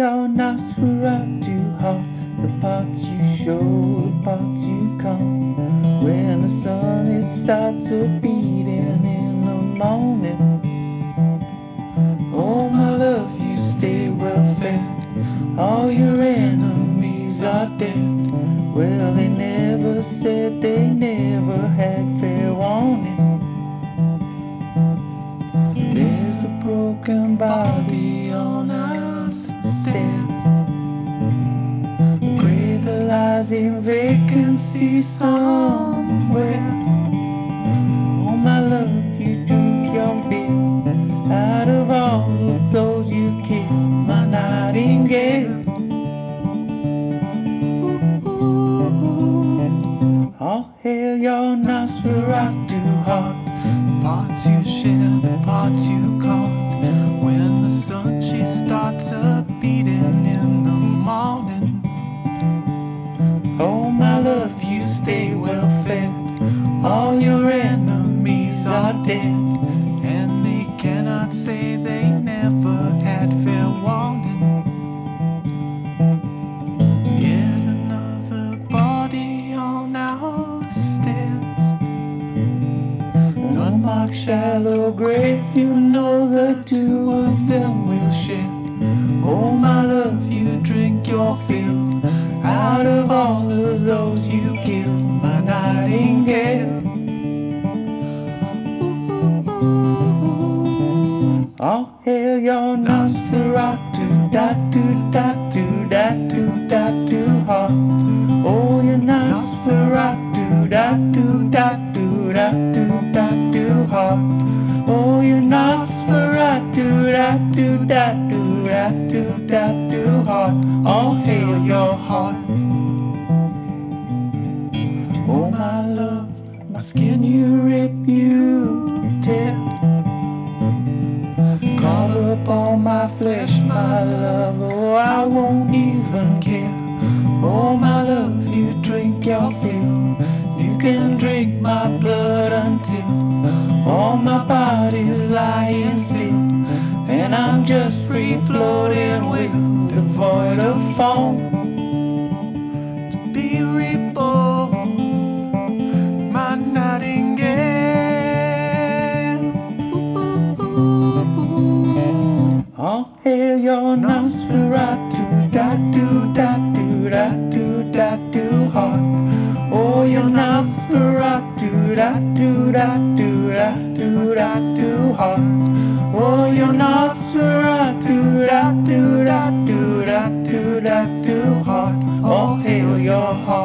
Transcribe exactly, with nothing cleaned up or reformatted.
your Nosferatu heart, the parts you show, the parts you come. When the sun it starts a beating in the morning. Oh my love, you stay well fed. All your enemies are dead. Well, they never said, they never had fair warning. There's a broken body on our stairs, a grave that lies in vacancy somewhere. Oh my love, you drink your fill out of all of those you killed, my nightingale. All hail your Nosferatu heart, Parts you share, the parts you caught. When the sun she starts a beating in the morning. oh my love, you stay well fed. All your enemies are dead. And they cannot say they never had fair warning. Yet another body on our stairs, An unmarked shallow grave, you know the two of them will share. Oh my love, you drink your fill out of all of those you killed, my nightingale. All hail your Nosferatu, datu datu datu datu heart. Oh, your Nosferatu, datu datu datu datu heart. Oh, your Nosferatu, datu datu datu datu heart. All hail your heart. Oh my love, my skin you rip, you tear. Caught up on my flesh, my love, oh I won't even care. Oh my love, you drink your fill. You can drink my blood until all my body's lying still, and I'm just free floating with devoid of foam. to be reborn, my nightingale. All hail your Nosferatu, datu datu datu datu heart. Oh, your Nosferatu, datu datu datu datu heart. Oh, your Nosferatu, datu datu datu datu heart. All hail your heart.